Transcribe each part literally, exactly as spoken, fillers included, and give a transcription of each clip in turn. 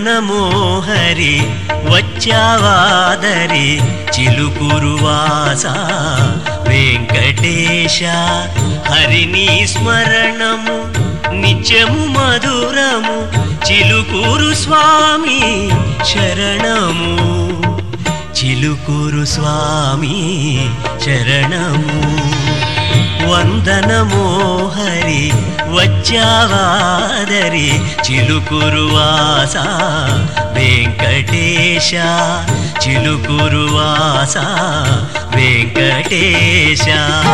వందనమో హరి వచ్చావాదరి చిలుకురువాస వెంకటేశ హరిని స్మరణము నిత్యము మధురము చిలుకూరు స్వామి శరణము చిలుకూరు స్వామి శరణము వందనమో హరి వచ్చావాదరి చిలుకురువాస వెంకటేశ చిలుకురువాస వెంకటేశ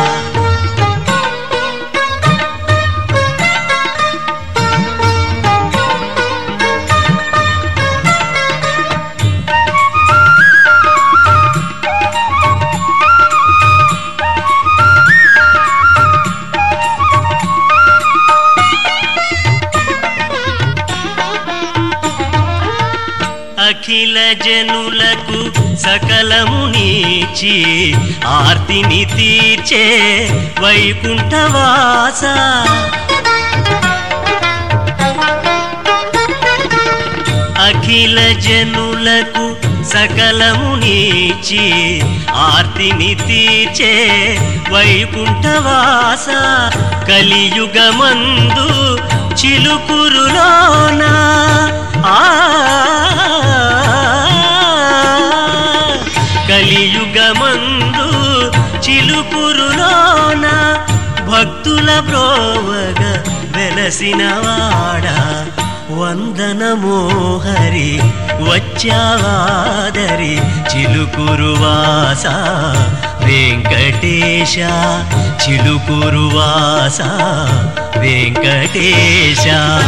అఖిల జనులకు సకలము నీచి ఆర్తిని తీర్చే వైకుంఠవాస అఖిల జనులకు సకలము నీచి ఆర్తిని తీర్చే వైకుంఠవాస కలియుగమందు చిలుకురులోన ఆ కలియుగమందు చిలుకురులోన భక్తుల బ్రోవగ వెలసినవాడ వందనమో హరి వచ్చావాదరి చిలుకురువాస వెంకటేశ చిలుకురువాస వెంకటేశ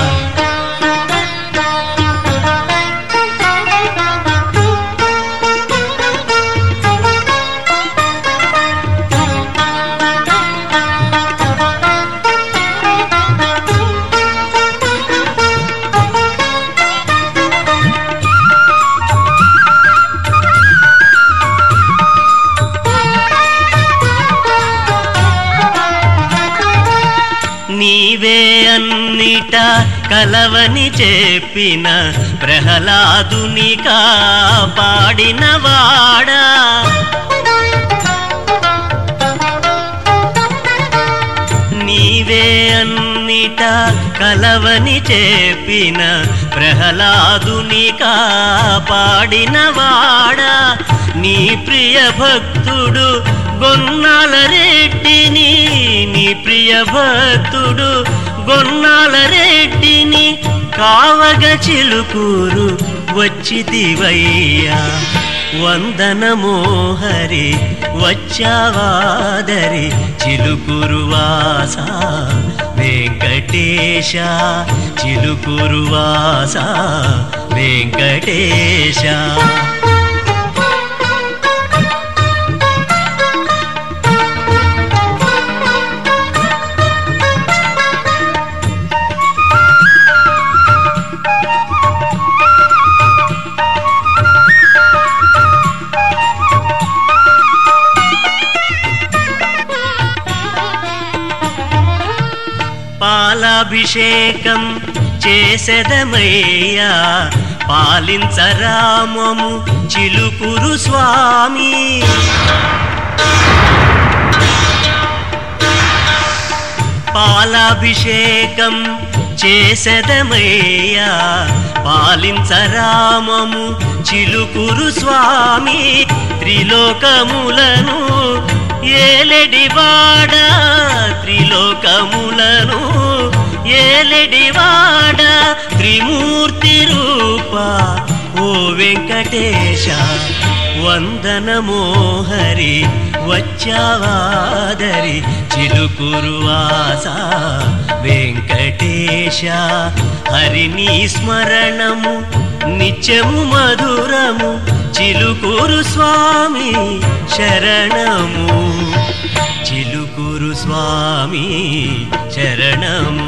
నీవే అన్నిట కలవని చెప్పిన ప్రహ్లాదుని కాపాడినవాడా నీవే అన్నిట కలవని చెప్పిన ప్రహ్లాదుని కాపాడినవాడా నీ ప్రియ భక్తుడు గొన్నాల రెడ్డిని నీ ప్రియ భక్తుడు గొన్నాల రెడ్డిని కావగ చిలుకూరు వచ్చితివయ్యా వందనమో హరి వచ్చావాదరి చిలుకురువాస వెంకటేశ చిలుకురువాస వెంకటేశ పాలాభిషేకం చేసెదమయ్యా పాలించరామము చిలుకురు స్వామి పాలాభిషేకం చేసెదమయ్యా పాలించరామము చిలుకురు స్వామి త్రిలోకములను ఏలెడివాడ త్రిలోకములను ఏలెడివాడ త్రిమూర్తి రూప ఓ వెంకటేశ వందనమో హరి వచ్చావాదరి చిలుకురువాస వెంకటేశ హరిని స్మరణము నిత్యము మధురము చిలుకూరు స్వామి శరణము చిలుకూరు స్వామి శరణము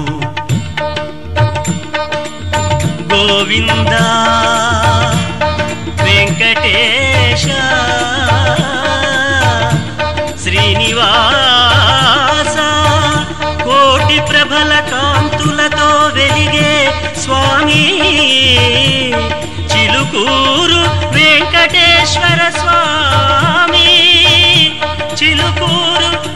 గోవింద వెంకటేశ శ్రీనివాస కోటి ప్రభల కాంతుల కాంతులతో వెలిగే స్వామి చిలుకూరు వెంకటేశ్వర స్వామి చిలుకూరు